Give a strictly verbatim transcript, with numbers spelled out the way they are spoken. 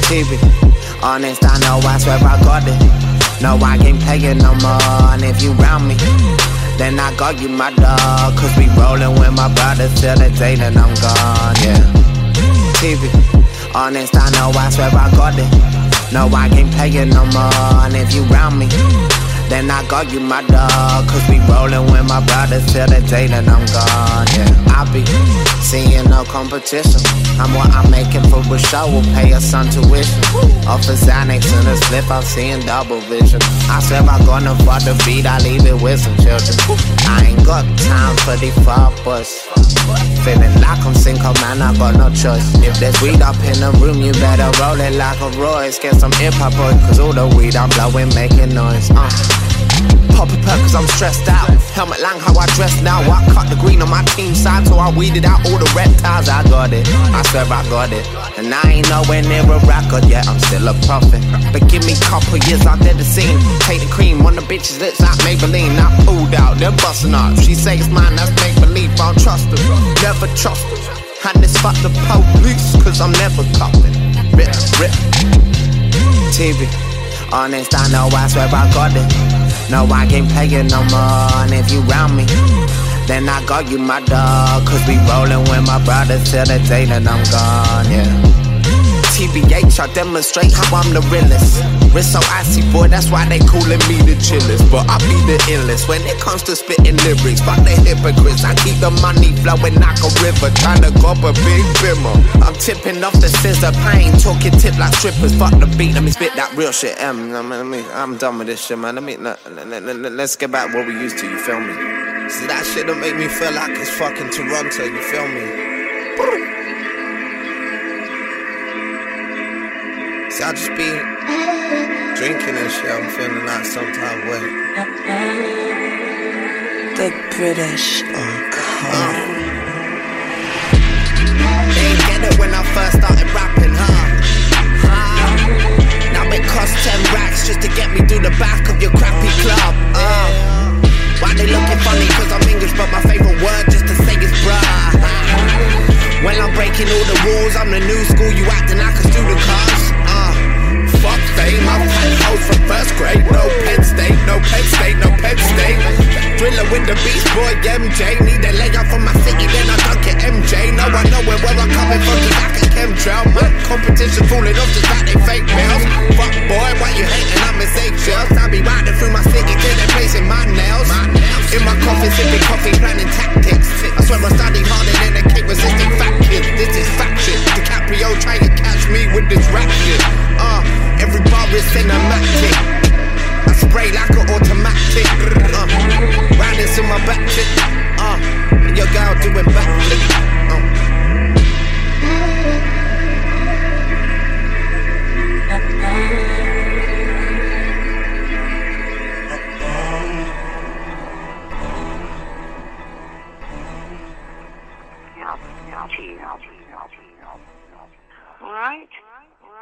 T V, honest, I know, I swear I got it. No, I can't play it no more. And if you round me, then I got you, my dog. Cause we rollin' with my brothers till the day that I'm gone, yeah. T V, honest, I know, I swear I got it. No, I can't play it no more. And if you round me, then I got you, my dog. Cause we rollin' with my brothers till the day that I'm gone, yeah. I be seeing no competition. I'm what I'm making for a show, will pay a son tuition. Off of Xanax and a slip, I'm seeing double vision. I swear I'm gonna for the beat, I leave it with some children. I ain't got time for the far bus. Feeling like I'm single, man, I got no choice. If there's weed up in the room, you better roll it like a Royce. Get some hip-hop boy, cause all the weed I'm blowing making noise. uh. Pop a perk cause I'm stressed out. Helmet lang how I dress now. I cut the green on my team side, so I weeded out all the reptiles. I got it, I swear I got it. And I ain't nowhere near a record yet, I'm still a prophet. But give me a couple years out there the scene. Take the cream on the bitches lips like Maybelline. I pulled out, they're busting up. She say it's mine, that's make believe. I don't trust her, never trust her. And it's fuck the police, cause I'm never copping. Rip, rip. T V, honest, I know, I swear I got it. No, I can't play it no more. And if you round me, then I got you, my dog. Cause we rollin' with my brothers till the day that I'm gone, yeah. T B H, I demonstrate how I'm the realest. Wrist so icy, boy, that's why they callin' me the chillest. But I be the illest when it comes to spitting lyrics. Fuck the hypocrites, I keep the money flowing like a river. Tryna cop a big bimmer. I'm tipping off the scissor, pain, talking tip like strippers. Fuck the beat, let me spit that real shit. Um, let me, I'm done with this shit, man. Let me, let, let, let, let's get back what we used to, you feel me? See, that shit don't make me feel like it's fucking Toronto, you feel me? See, I just be drinking and shit, I'm feeling like some type of way. The British are calling. They ain't get it when I first started rapping, huh? huh? Now it costs ten racks just to get me through the back of your crappy club. Uh. Why they looking funny? Cause I'm English, but my favorite word just to say is bruh. When I'm breaking all the rules, I'm the new school, you acting like a student, cuz uh, fuck fame, I've had hoes from first grade. No Penn State, no Penn State, no Penn State. Thriller with the Beast Boy, M J. Need a leg out from my city, then I dunk it, M J. No, I know where, where I'm coming from, just like a chemtrail. My competition falling off just like they fake mails. Fuck boy, why you hating? I'm in eggshells. I be riding through my city till they're placing my nails. In my coffin, sipping coffee, planning tactics. I swear I study harder than a cake resisting fat kid. This is fact shit. DiCaprio trying to catch me with this rap shit. Uh, every bar is cinematic. I spray like an automatic. Uh, riding to my back shit. Uh, and your girl doing backflip. Uh.